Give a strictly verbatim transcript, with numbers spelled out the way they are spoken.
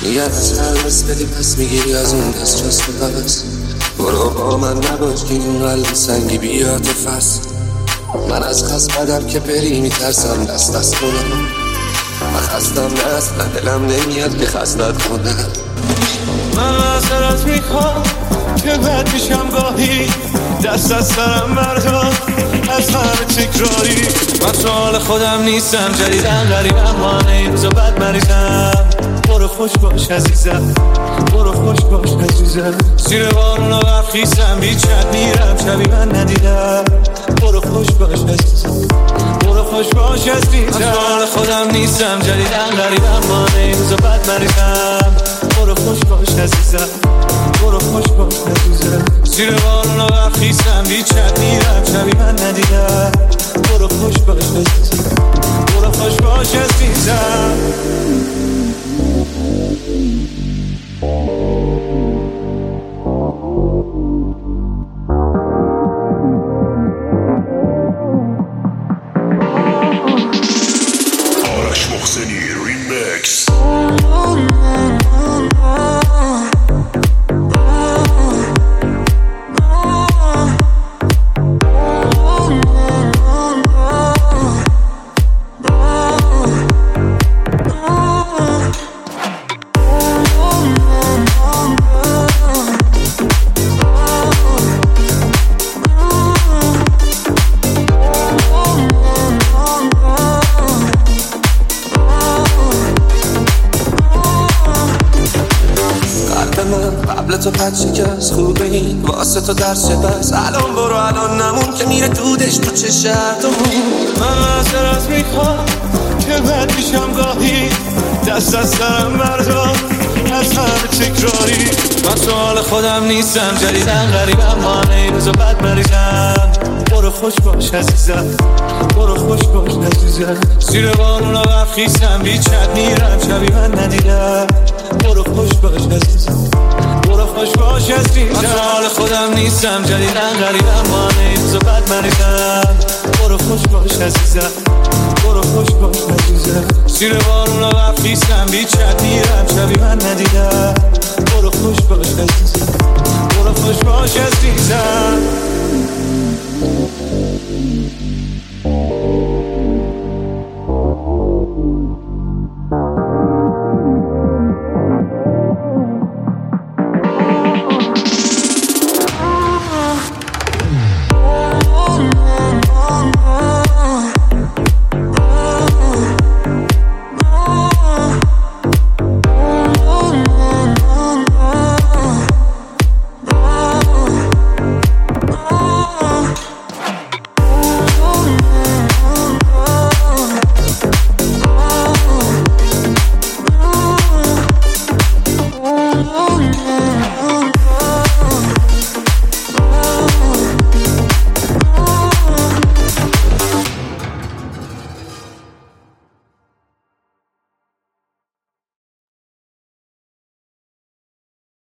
نیت سرمست بدی پس میگیری از اون دست جست بپس. برو با من نباش که این قلب سنگی بیاد فس. من از خست بدم که بری میترسم دست دست کنم. من خستم نه اصلا دلم نمیاد که خستت کنم. من معذرت میخوام که بد میشم گاهی، دست از سرم بردار از همه تکراری. من تو حال خودم نیستم، جدیدن غریبم، مانه این روزا بد مریضم. برو خوش باش عزیزم، برو خوش باش عزیزم. زیر بارون و برف خیسم، بیچت میرم شبی من ندیدم. برو خوش باش عزیزم، برو خوش باش عزیزم. من تو حال خودم نیستم، جدیدن غریبم، مانه این روزا بد مریضم. برو خوش باش عزیزم، برو خوش باش عزیزم. زیر بارون و برف خیسم، بیچت میرم شبی من ندیدم. برو خوش باش عزیزم، برو خوش باش عزیزم. آرش محسنی ریمیکس. قبل تو پد شکست خوبه این واسه تو درس بس. الان برو الان نمون که میره دودش تو چه شرطمون. من معذرت میخوام که بد میشم گاهی، دست از سرم بردار از همه تکراری. من تو حال خودم نیستم، جدیدن غریبم، مانه این روزا بد مریضم. برو خوش باش عزیزم، برو خوش باش عزیزم. زیر بارون و برف خیسم، بیچت میرم شبی من ندیدم. برو خوش باش عزیزم، برو خوش باش عزیزم. من تو حال خودم نیستم، جدیدن غریبم، مانه این روزا بد مریضم. برو خوش باش عزیزم، برو خوش باش عزیزم. زیر بارون و برف خیسم، بیچت میرم شبی من ندیدم. برو خوش باش عزیزم، برو خوش باش عزیزم.